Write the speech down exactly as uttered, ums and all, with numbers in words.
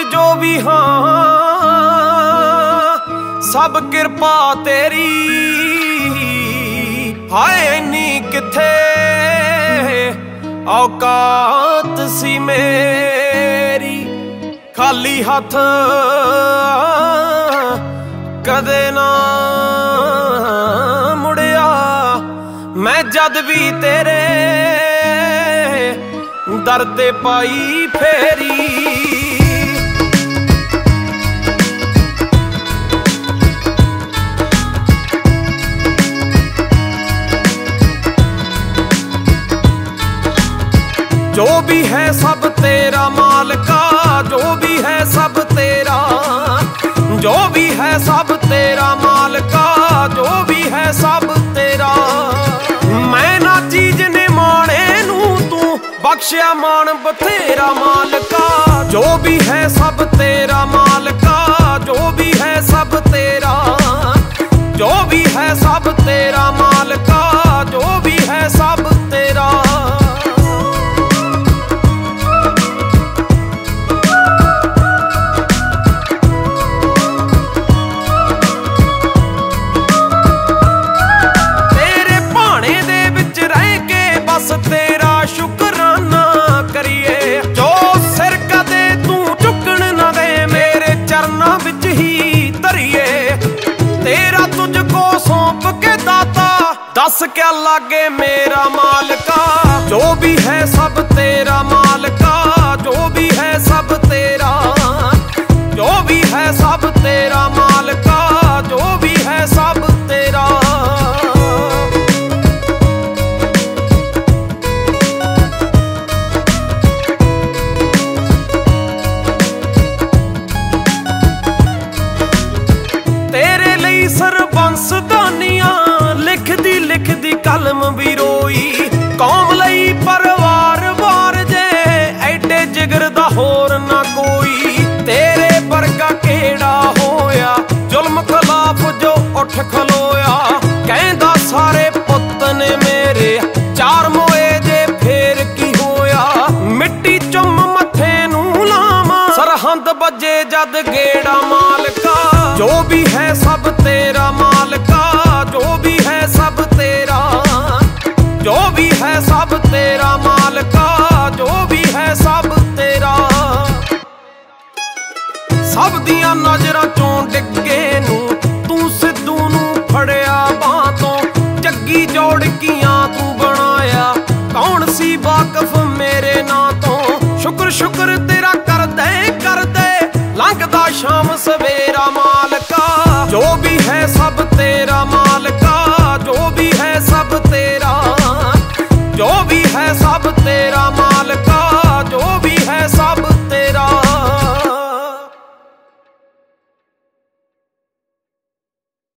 जो भी हाँ सब किरपा तेरी। हाय इन्नी किथे औकात सी मेरी, खाली हथ कदे ना मुड़िया मैं जद भी तेरे दर ते पाई फेरी। जो भी है सब तेरा मालिका, जो भी है सब तेरा, जो भी है सब तेरा मालिका, जो भी है सब तेरा। मैं ना चीज ने माने नू तू बख्शिया मान बथेरा मालिका। जो भी है सब तेरा मालिका, जो भी है सब तेरा, जो भी है सब तेरा मालिका, जो भी है सब तेरा। तेरा शुकराना करिए जो सिर कदे तू झुकन ना दे, मेरे चरना विच ही धरिए। तेरा तुझको सौंप के दाता दस क्या लागे मेरा मालिका। जो भी है सब तेरा मालिका, जो भी है सब तेरा, जो भी है सब तेरा मालिका, जो भी है सब तेरा। सरबंस दानियां लिखदी लिखदी कलम भी रोई, कौम लई परिवार वार जे एडे जिगर दा होर ना कोई। तेरे वर्गा केड़ा होया जुल्म खिलाफ जो उठ खलोया, कहंदा सारे पुत्त ने मेरे चार मोए जे फेर की होया। मिट्टी चुम मथे नू लावां सरहंद बजे जद गेड़ा मालिका। जो भी है सब तेरा मालिका, जो भी है सब तेरा, जो भी है सब तेरा मालिका, जो भी है सब तेरा। सब दियां नजरां चों डिगे नू तू सिद्धू नू फड़िया बां तों, जग्गी जोड़कियां तू बनाया कौन सी वाकफ मेरे नां तों। शुक्र शुक्र तेरा कर दे कर दे लंघदा शाम सवेरे।